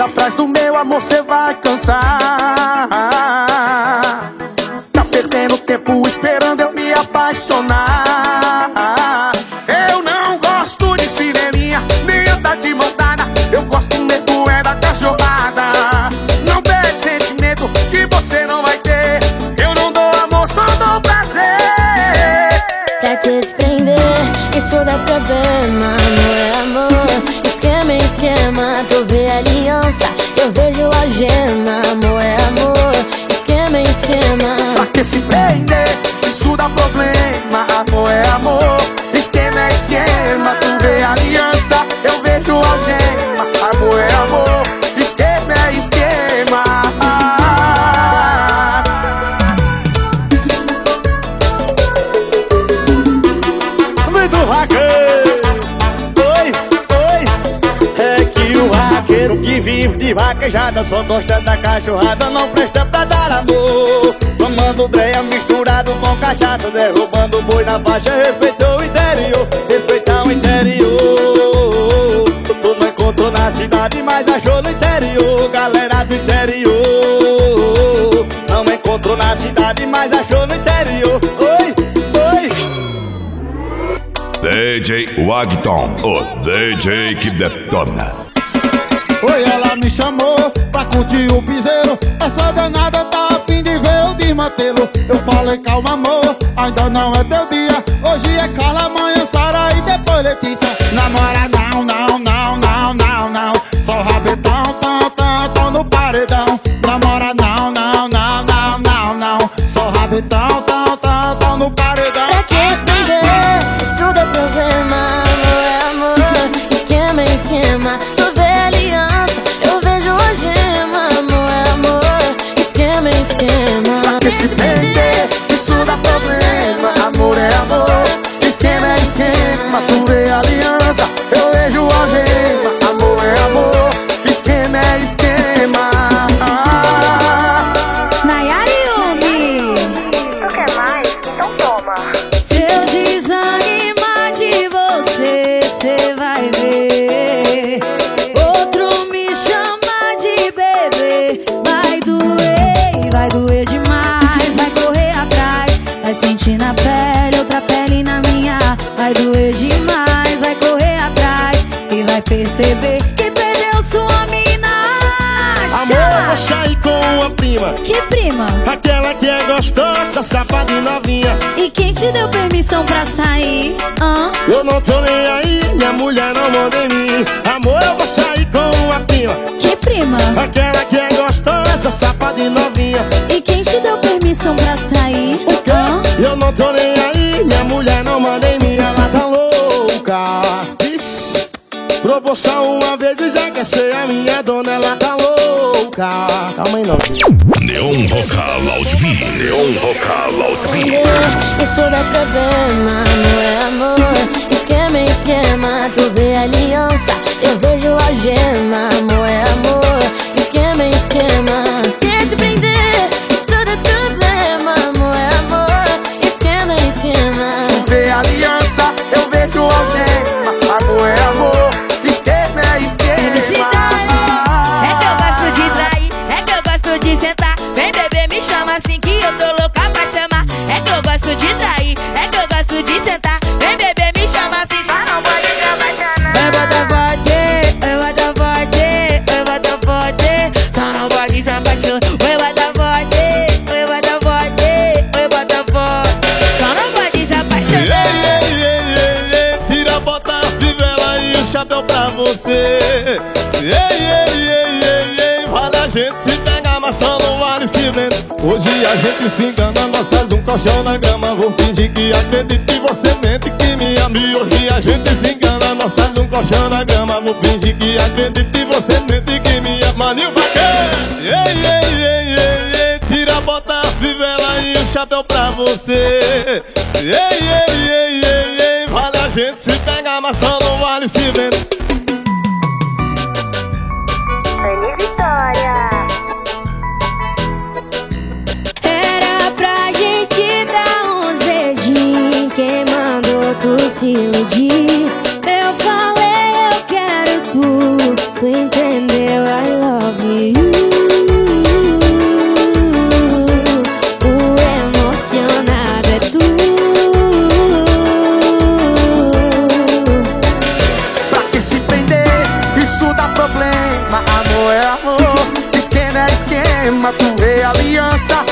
atrás do meu amor cê vai cansar. Tá perdendo tempo esperando eu me apaixonar. Eu não gosto de cineminha, nem andar de mãos dadas. Eu gosto mesmo é da cachorrada. Não perde sentimento que você não vai ter. Eu não dou amor, só dou prazer. Pra que se prender? Isso dá problema, não é amor. Esquema é esquema, tu vê aliança, eu vejo algema. Amor é amor, esquema é esquema. Pra que se prender? Isso dá problema. Amor é amor, esquema é esquema, tu vê aliança, eu vejo algema. Amor é amor, esquema é esquema. Que vive de vaquejada, só gosta da cachorrada, não presta pra dar amor. Tomando dreia misturado com cachaça, derrubando boi na faixa. Respeitou o interior, respeitar o interior. Tu não encontrou na cidade, mas achou no interior. Galera do interior, não encontrou na cidade, mas achou no interior. Oi, oi. DJ Wagton, o DJ que detona. Oi, ela me chamou pra curtir o piseiro. Essa danada tá a fim de ver o desmantelo. Eu falei, calma amor, ainda não é teu dia. Hoje é Carla, amanhã Sara e depois Letícia. Namora não, não, não, não, não, não. Só rabetão, tão, tão, tão no paredão. Namora não, não, não, não, não, não. Só rabetão, tão, tão, tão no paredão. Pra que se prender? Isso dá problema, amor é amor. Esquema é esquema, tu vê aliança, eu vejo algema. Amor é amor, esquema é esquema. Pra que se prender? Isso dá problema. Amor é amor, esquema é esquema, tu vê aliança, eu vejo algema. Amor é amor, esquema é esquema. Nayara e Yumi. Tu quer mais? Então toma. Se eu desanimar de você, cê vai ver outro me chamar de bebê. Vai doer demais, vai correr atrás, vai sentir na pele, outra pele na minha. Vai doer demais, vai correr atrás e vai perceber que perdeu sua mina. Amor, eu vou sair com uma prima. Que prima? Aquela que é gostosa, safada e novinha. E quem te deu permissão pra sair? Eu não tô nem aí, minha mulher não manda em mim. Amor, eu vou sair com uma prima. Que prima? Aquela que é gostosa, safada e novinha. E quem te deu permissão pra sair? Eu não tô nem aí, minha mulher não manda em mim. Ela tá louca. Ixi, proporção uma vez e já quer ser a minha dona. Ela tá louca. Calma aí não. Neon Roca Loud B. Neon Roca Loud B. Isso dá problema, não é amor. Esquema é esquema, tu vê aliança, eu vejo algema. Amor é amor, esquema é esquema. Quer se prender? Isso dá problema, amor é amor. Esquema é esquema. Tu vê aliança, eu vejo algema. Amor é amor, esquema é esquema. É que eu gosto de trair, é que eu gosto de sentar. Vem bebê, me chama assim que eu tô louca pra te amar. É que eu gosto de trair, é que eu gosto de sentar. Vem bebê, me chama assim, só não pode me apaixonar. Vai botar forte, vai botar forte, vai botar forte. Só não pode se apaixonar. Vai botar forte, vai botar forte, vai botar forte. Só não pode se apaixonar. Tira a bota, a fivela e o chapéu pra você. Vale a gente se pegar, mas só não vale se vender. Hoje a gente se engana, nós faz um colchão na grama. Vou fingir que acredito e você mente que me ama. E hoje a gente se engana, nós faz um colchão na grama. Vou fingir que acredito e você mente que me ama. Maninho vaqueiro, tira a bota, a fivela e o chapéu pra você. Vale a gente se pegar, mas só não vale se vender. Dani Vitória. Era pra gente dar uns beijinhos, quem mandou tu se iludir? Eu falei eu quero tu entendeu? I love esquema, tu é aliança.